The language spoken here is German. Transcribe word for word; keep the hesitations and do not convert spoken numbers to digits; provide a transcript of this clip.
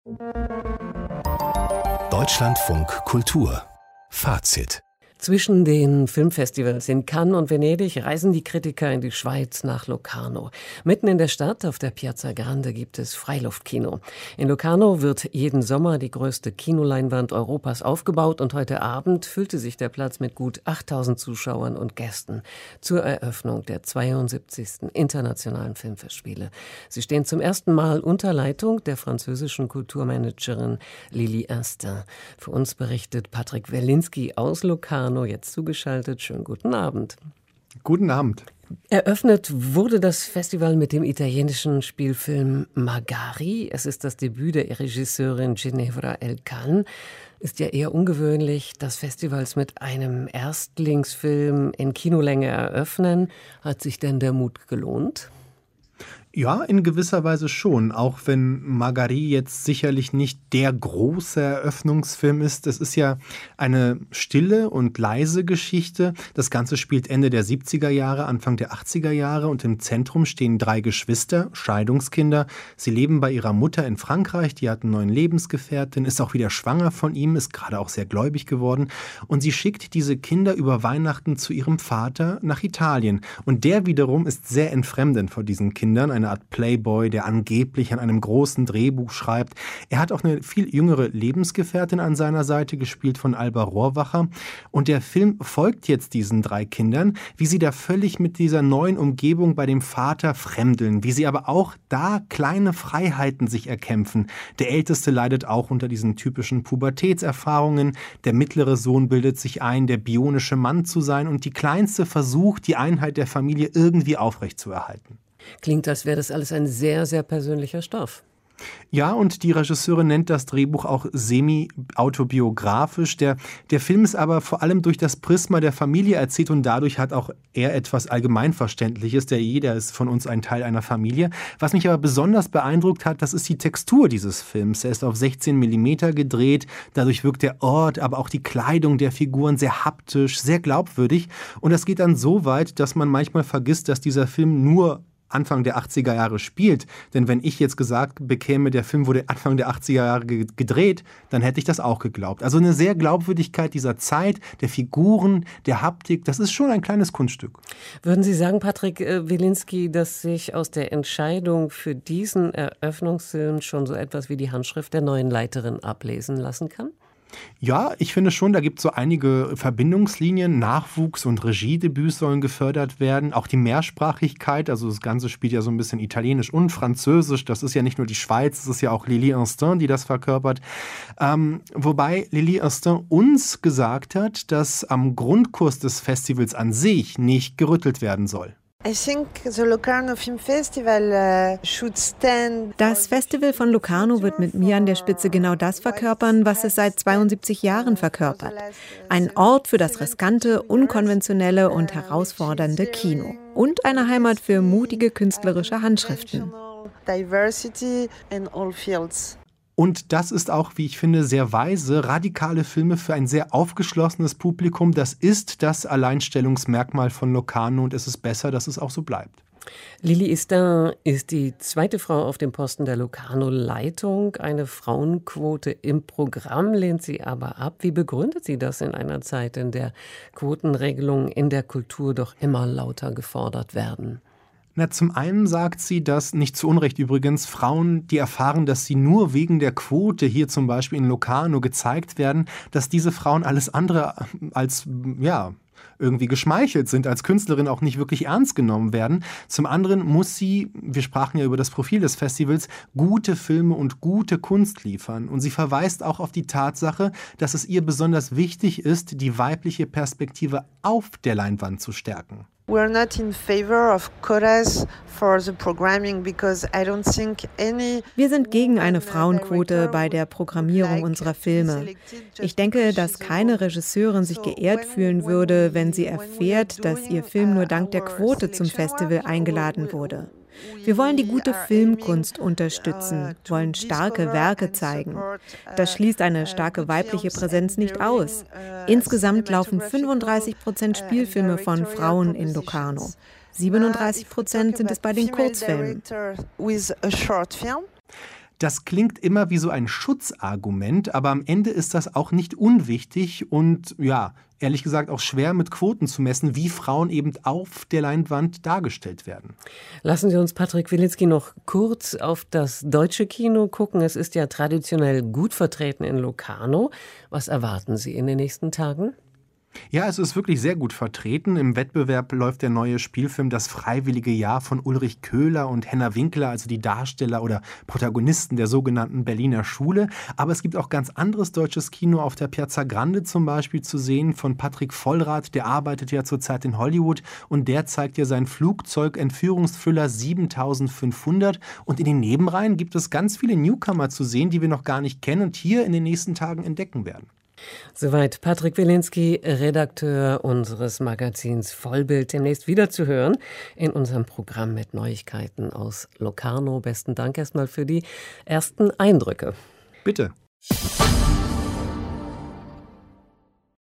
Deutschlandfunk Kultur Fazit. Zwischen den Filmfestivals in Cannes und Venedig reisen die Kritiker in die Schweiz nach Locarno. Mitten in der Stadt auf der Piazza Grande gibt es Freiluftkino. In Locarno wird jeden Sommer die größte Kinoleinwand Europas aufgebaut und heute Abend füllte sich der Platz mit gut achttausend Zuschauern und Gästen zur Eröffnung der zweiundsiebzigsten Internationalen Filmfestspiele. Sie stehen zum ersten Mal unter Leitung der französischen Kulturmanagerin Lili Instin. Für uns berichtet Patrick Werlinski aus Locarno. Jetzt zugeschaltet. Schönen guten Abend. Guten Abend. Eröffnet wurde das Festival mit dem italienischen Spielfilm Magari. Es ist das Debüt der Regisseurin Ginevra Elkann. Ist ja eher ungewöhnlich, dass Festivals mit einem Erstlingsfilm in Kinolänge eröffnen. Hat sich denn der Mut gelohnt? Ja, in gewisser Weise schon, auch wenn Magari jetzt sicherlich nicht der große Eröffnungsfilm ist. Es ist ja eine stille und leise Geschichte. Das Ganze spielt Ende der siebziger Jahre, Anfang der achtziger Jahre und im Zentrum stehen drei Geschwister, Scheidungskinder. Sie leben bei ihrer Mutter in Frankreich, die hat einen neuen Lebensgefährten, ist auch wieder schwanger von ihm, ist gerade auch sehr gläubig geworden und sie schickt diese Kinder über Weihnachten zu ihrem Vater nach Italien. Und der wiederum ist sehr entfremdend vor diesen Kindern, eine Art Playboy, der angeblich an einem großen Drehbuch schreibt. Er hat auch eine viel jüngere Lebensgefährtin an seiner Seite, gespielt von Alba Rohrwacher. Und der Film folgt jetzt diesen drei Kindern, wie sie da völlig mit dieser neuen Umgebung bei dem Vater fremdeln, wie sie aber auch da kleine Freiheiten sich erkämpfen. Der Älteste leidet auch unter diesen typischen Pubertätserfahrungen. Der mittlere Sohn bildet sich ein, der bionische Mann zu sein. Und die Kleinste versucht, die Einheit der Familie irgendwie aufrechtzuerhalten. Klingt, als wäre das alles ein sehr, sehr persönlicher Stoff. Ja, und die Regisseurin nennt das Drehbuch auch semi-autobiografisch. Der, der Film ist aber vor allem durch das Prisma der Familie erzählt und dadurch hat auch er etwas Allgemeinverständliches. Der jeder ist von uns ein Teil einer Familie. Was mich aber besonders beeindruckt hat, das ist die Textur dieses Films. Er ist auf sechzehn Millimeter gedreht. Dadurch wirkt der Ort, aber auch die Kleidung der Figuren sehr haptisch, sehr glaubwürdig. Und das geht dann so weit, dass man manchmal vergisst, dass dieser Film nur Anfang der achtziger Jahre spielt. Denn wenn ich jetzt gesagt bekäme, der Film wurde Anfang der achtziger Jahre ge- gedreht, dann hätte ich das auch geglaubt. Also eine sehr Glaubwürdigkeit dieser Zeit, der Figuren, der Haptik, das ist schon ein kleines Kunststück. Würden Sie sagen, Patrick Werlinski, dass sich aus der Entscheidung für diesen Eröffnungsfilm schon so etwas wie die Handschrift der neuen Leiterin ablesen lassen kann? Ja, ich finde schon, da gibt es so einige Verbindungslinien. Nachwuchs und Regiedebüts sollen gefördert werden. Auch die Mehrsprachigkeit, also das Ganze spielt ja so ein bisschen Italienisch und Französisch. Das ist ja nicht nur die Schweiz, das ist ja auch Lili Instin, die das verkörpert. Ähm, wobei Lili Instin uns gesagt hat, dass am Grundkurs des Festivals an sich nicht gerüttelt werden soll. Das Festival von Locarno wird mit mir an der Spitze genau das verkörpern, was es seit zweiundsiebzig Jahren verkörpert. Ein Ort für das riskante, unkonventionelle und herausfordernde Kino. Und eine Heimat für mutige künstlerische Handschriften. Und das ist auch, wie ich finde, sehr weise, radikale Filme für ein sehr aufgeschlossenes Publikum. Das ist das Alleinstellungsmerkmal von Locarno und es ist besser, dass es auch so bleibt. Lili Instin ist die zweite Frau auf dem Posten der Locarno-Leitung. Eine Frauenquote im Programm lehnt sie aber ab. Wie begründet sie das in einer Zeit, in der Quotenregelungen in der Kultur doch immer lauter gefordert werden? Na, zum einen sagt sie, dass, nicht zu Unrecht übrigens, Frauen, die erfahren, dass sie nur wegen der Quote hier zum Beispiel in Locarno gezeigt werden, dass diese Frauen alles andere als, ja, irgendwie geschmeichelt sind, als Künstlerin auch nicht wirklich ernst genommen werden. Zum anderen muss sie, wir sprachen ja über das Profil des Festivals, gute Filme und gute Kunst liefern. Und sie verweist auch auf die Tatsache, dass es ihr besonders wichtig ist, die weibliche Perspektive auf der Leinwand zu stärken. We're not in favor of quotas for the programming because I don't think any. Wir sind gegen eine Frauenquote bei der Programmierung unserer Filme. Ich denke, dass keine Regisseurin sich geehrt fühlen würde, wenn sie erfährt, dass ihr Film nur dank der Quote zum Festival eingeladen wurde. Wir wollen die gute Filmkunst unterstützen, wollen starke Werke zeigen. Das schließt eine starke weibliche Präsenz nicht aus. Insgesamt laufen fünfunddreißig Prozent Spielfilme von Frauen in Locarno. siebenunddreißig Prozent sind es bei den Kurzfilmen. Das klingt immer wie so ein Schutzargument, aber am Ende ist das auch nicht unwichtig und ja, ehrlich gesagt auch schwer mit Quoten zu messen, wie Frauen eben auf der Leinwand dargestellt werden. Lassen Sie uns, Patrick Wilinski, noch kurz auf das deutsche Kino gucken. Es ist ja traditionell gut vertreten in Locarno. Was erwarten Sie in den nächsten Tagen? Ja, es ist wirklich sehr gut vertreten. Im Wettbewerb läuft der neue Spielfilm Das freiwillige Jahr von Ulrich Köhler und Henna Winkler, also die Darsteller oder Protagonisten der sogenannten Berliner Schule. Aber es gibt auch ganz anderes deutsches Kino auf der Piazza Grande zum Beispiel zu sehen von Patrick Vollrath. Der arbeitet ja zurzeit in Hollywood und der zeigt ja seinen Flugzeug-Entführungsthriller siebentausendfünfhundert. Und in den Nebenreihen gibt es ganz viele Newcomer zu sehen, die wir noch gar nicht kennen und hier in den nächsten Tagen entdecken werden. Soweit Patrick Wilinski, Redakteur unseres Magazins Vollbild, demnächst wieder zu hören in unserem Programm mit Neuigkeiten aus Locarno. Besten Dank erstmal für die ersten Eindrücke. Bitte.